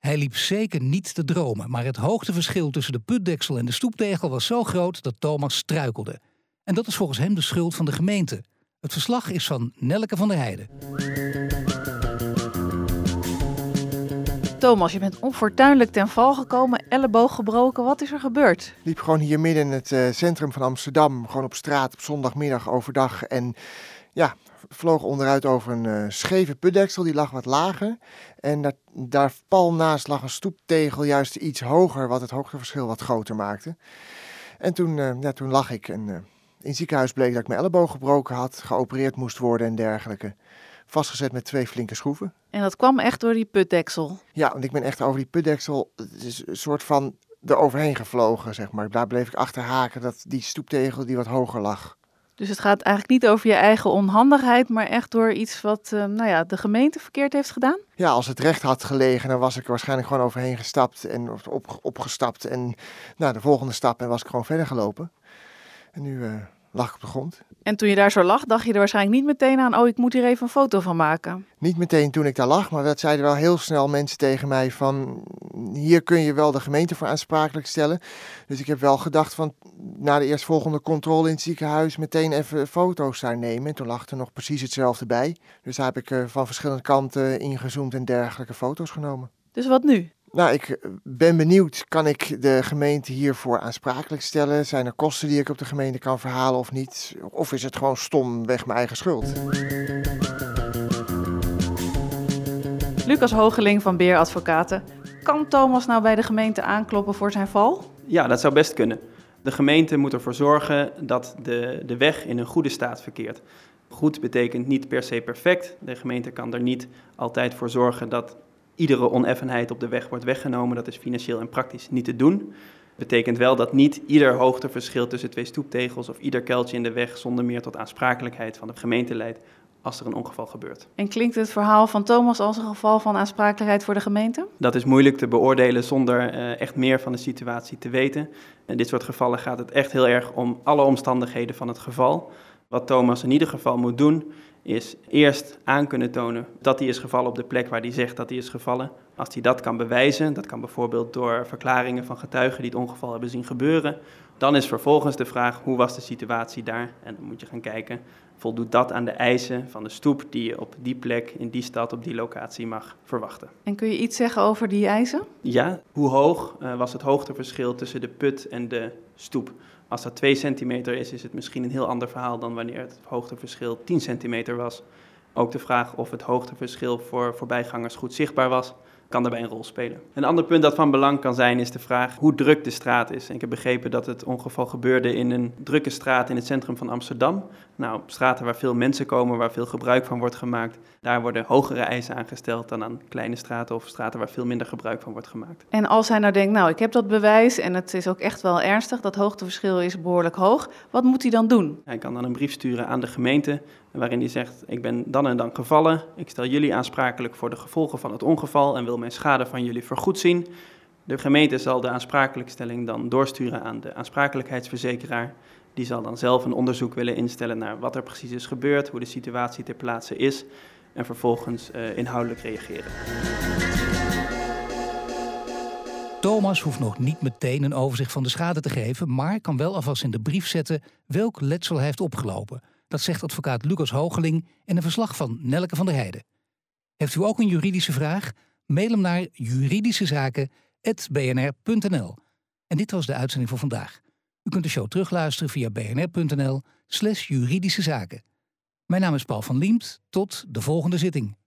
Hij liep zeker niet te dromen, maar het hoogteverschil tussen de putdeksel en de stoeptegel was zo groot dat Thomas struikelde. En dat is volgens hem de schuld van de gemeente. Het verslag is van Nelleke van der Heijden. Thomas, je bent onfortuinlijk ten val gekomen, elleboog gebroken. Wat is er gebeurd? Ik liep gewoon hier midden in het centrum van Amsterdam, gewoon op straat op zondagmiddag overdag. En ja, vloog onderuit over een scheve putdeksel, die lag wat lager. En daar pal naast lag een stoeptegel, juist iets hoger, wat het hoogteverschil wat groter maakte. En toen lag ik en in het ziekenhuis bleek dat ik mijn elleboog gebroken had, geopereerd moest worden en dergelijke. Vastgezet met 2 flinke schroeven. En dat kwam echt door die putdeksel? Ja, want ik ben echt over die putdeksel een soort van eroverheen gevlogen, zeg maar. Daar bleef ik achter haken, dat die stoeptegel die wat hoger lag. Dus het gaat eigenlijk niet over je eigen onhandigheid, maar echt door iets wat de gemeente verkeerd heeft gedaan? Ja, als het recht had gelegen, dan was ik er waarschijnlijk gewoon overheen gestapt en opgestapt. En de volgende stap en was ik gewoon verder gelopen. En nu lag ik op de grond. En toen je daar zo lag, dacht je er waarschijnlijk niet meteen aan, ik moet hier even een foto van maken. Niet meteen toen ik daar lag, maar dat zeiden wel heel snel mensen tegen mij van, hier kun je wel de gemeente voor aansprakelijk stellen. Dus ik heb wel gedacht van, na de eerstvolgende controle in het ziekenhuis, meteen even foto's daar nemen. En toen lag er nog precies hetzelfde bij. Dus daar heb ik van verschillende kanten ingezoomd en dergelijke foto's genomen. Dus wat nu? Nou, ik ben benieuwd, kan ik de gemeente hiervoor aansprakelijk stellen? Zijn er kosten die ik op de gemeente kan verhalen of niet? Of is het gewoon stomweg mijn eigen schuld? Lucas Hoogeling van Beer Advocaten. Kan Thomas nou bij de gemeente aankloppen voor zijn val? Ja, dat zou best kunnen. De gemeente moet ervoor zorgen dat de weg in een goede staat verkeert. Goed betekent niet per se perfect. De gemeente kan er niet altijd voor zorgen dat iedere oneffenheid op de weg wordt weggenomen. Dat is financieel en praktisch niet te doen. Betekent wel dat niet ieder hoogteverschil tussen 2 stoeptegels of ieder kuiltje in de weg zonder meer tot aansprakelijkheid van de gemeente leidt als er een ongeval gebeurt. En klinkt het verhaal van Thomas als een geval van aansprakelijkheid voor de gemeente? Dat is moeilijk te beoordelen zonder echt meer van de situatie te weten. In dit soort gevallen gaat het echt heel erg om alle omstandigheden van het geval. Wat Thomas in ieder geval moet doen, is eerst aan kunnen tonen dat hij is gevallen op de plek waar hij zegt dat hij is gevallen. Als hij dat kan bewijzen, dat kan bijvoorbeeld door verklaringen van getuigen die het ongeval hebben zien gebeuren, dan is vervolgens de vraag, hoe was de situatie daar? En dan moet je gaan kijken, voldoet dat aan de eisen van de stoep die je op die plek, in die stad, op die locatie mag verwachten. En kun je iets zeggen over die eisen? Ja, hoe hoog was het hoogteverschil tussen de put en de stoep? Als dat 2 centimeter is het misschien een heel ander verhaal dan wanneer het hoogteverschil 10 centimeter was. Ook de vraag of het hoogteverschil voor voorbijgangers goed zichtbaar was, kan daarbij een rol spelen. Een ander punt dat van belang kan zijn is de vraag hoe druk de straat is. En ik heb begrepen dat het ongeval gebeurde in een drukke straat in het centrum van Amsterdam. Nou, op straten waar veel mensen komen, waar veel gebruik van wordt gemaakt, daar worden hogere eisen aangesteld dan aan kleine straten of straten waar veel minder gebruik van wordt gemaakt. En als hij nou denkt, ik heb dat bewijs en het is ook echt wel ernstig, dat hoogteverschil is behoorlijk hoog, wat moet hij dan doen? Hij kan dan een brief sturen aan de gemeente waarin hij zegt, ik ben dan en dan gevallen, ik stel jullie aansprakelijk voor de gevolgen van het ongeval en wil mijn schade van jullie vergoed zien. De gemeente zal de aansprakelijkstelling dan doorsturen aan de aansprakelijkheidsverzekeraar. Die zal dan zelf een onderzoek willen instellen naar wat er precies is gebeurd, hoe de situatie ter plaatse is en vervolgens inhoudelijk reageren. Thomas hoeft nog niet meteen een overzicht van de schade te geven, maar kan wel alvast in de brief zetten welk letsel hij heeft opgelopen. Dat zegt advocaat Lucas Hoogeling in een verslag van Nelleke van der Heijden. Heeft u ook een juridische vraag? Mail hem naar juridischezaken@bnr.nl. En dit was de uitzending voor vandaag. U kunt de show terugluisteren via bnr.nl/juridische zaken. Mijn naam is Paul van Liemt. Tot de volgende zitting.